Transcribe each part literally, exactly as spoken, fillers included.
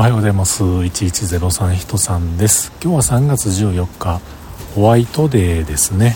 おはようございます。いちいちゼロさんひとさんです。今日はさんがつじゅうよっか、ホワイトデーですね。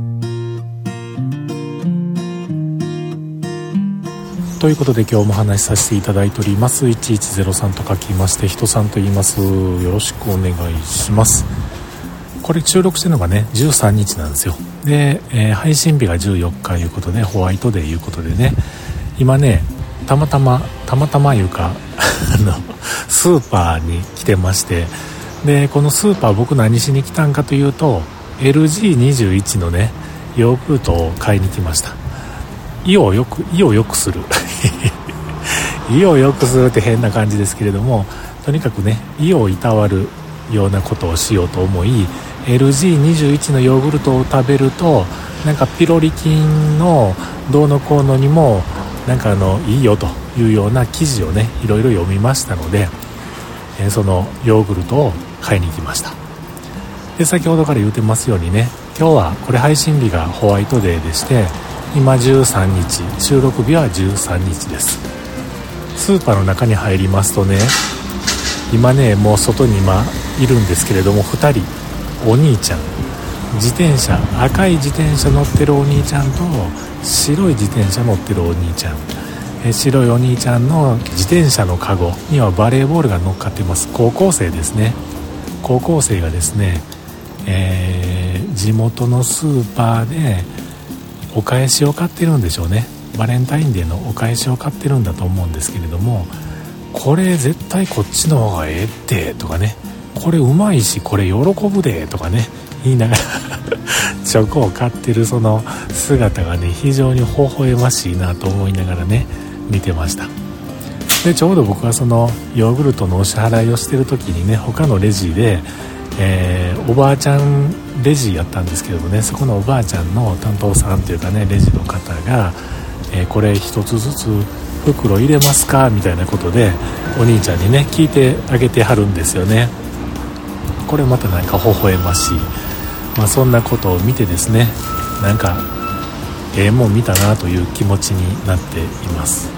ということで今日も話しさせていただいております。いちいちゼロさんと書きましてひとさんと言います。よろしくお願いします。これ収録してるのがねじゅうさんにちなんですよ。で、えー、配信日がじゅうよっかいうことでホワイトデーいうことでね、今ねたまたまたまたまいうかあのスーパーに来てまして、でこのスーパー僕何しに来たんかというと エルジーにじゅういち のねヨーグルトを買いに来ました。胃をよく胃をよくする胃をよくするって変な感じですけれども、とにかくね胃をいたわるようなことをしようと思い エルジーにじゅういち のヨーグルトを食べるとなんかピロリ菌のどうのこうのにもなんかあのいいよというような記事をねいろいろ読みましたので、えー、そのヨーグルトを買いに行きました。で先ほどから言ってますようにね、今日はこれ配信日がホワイトデーでして、今じゅうさんにち、収録日はじゅうさんにちです。スーパーの中に入りますとね、今ねもう外に今いるんですけれども、ふたりお兄ちゃん、自転車赤い自転車乗ってるお兄ちゃんと白い自転車乗ってるお兄ちゃん、え白いお兄ちゃんの自転車のカゴにはバレーボールが乗っかってます。高校生ですね。高校生がですね、えー、地元のスーパーでお返しを買ってるんでしょうね。バレンタインデーのお返しを買ってるんだと思うんですけれども、これ絶対こっちの方がええってとかね、これうまいしこれ喜ぶでとかね言いながらチョコを買ってるその姿がね非常に微笑ましいなと思いながらね見てました。でちょうど僕はそのヨーグルトのお支払いをしてる時にね、他のレジで、えー、おばあちゃんレジやったんですけどもね、そこのおばあちゃんの担当さんというかねレジの方が、えー、これ一つずつ袋入れますかみたいなことでお兄ちゃんにね聞いてあげてはるんですよね。これまたなんか微笑ましい、まあ、そんなことを見てですね、なんかええもん見たなという気持ちになっています。